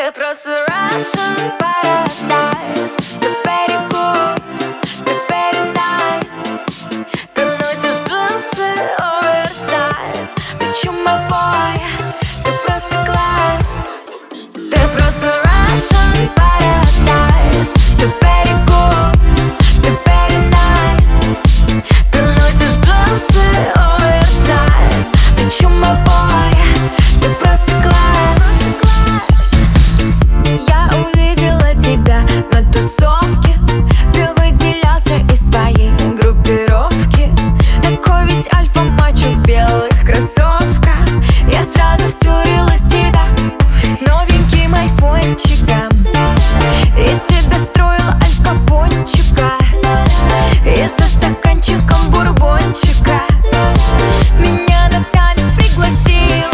Ты просто Russian paradise. Ты very good, ты very nice. Ты носишь джинсы оверсайз. Ты чумовой, ты просто класс. Ты просто Russian paradise. Ты very good, ты very nice. Ты носишь джинсы оверсайз. Ты чумовой, ты просто класс. Я увидела тебя на тусовке. Ты выделялся из своей группировки. Такой весь альфа-мачо в белых кроссовках. Я сразу втюрилась в тебя с новеньким айфончиком. Из себя строила алькапончика. И со стаканчиком бурбончика меня на танец пригласил.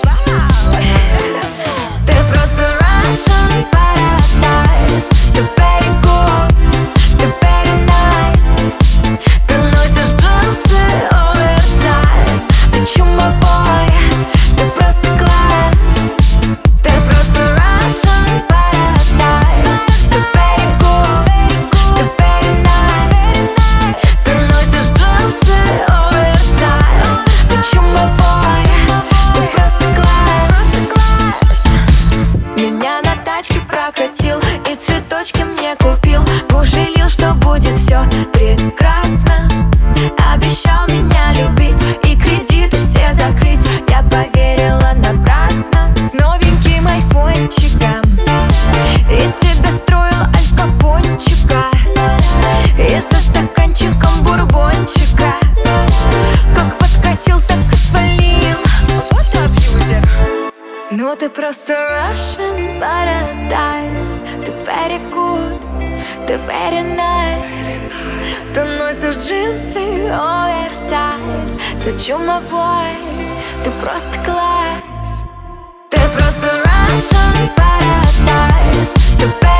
Ты просто Russian paradise. Ты very good, ты very nice. Ты носишь джинсы оверсайз. Ты чумовой, ты просто класс. Ты просто Russian paradise. Ты very good, ты very nice. Ты носишь джинсы оверсайз. Ты чумовой, ты просто класс. Меня на тачке прокатил и цветочки мне купил. Пожалел, что будет все прекрасно. Обещал меня любить и кредиты все закрыть. Я поверила напрасно. С новеньким айфончиком из себя строила алькапончика. И со стаканчиком бурбончика. Как подкатил, так и свалил. Вот абьюзер. Ну ты просто Russian paradise. Ты very good, ты very nice. Ты носишь джинсы оверсайз. Ты чумовой, ты просто класс. Ты просто Russian paradise. Ты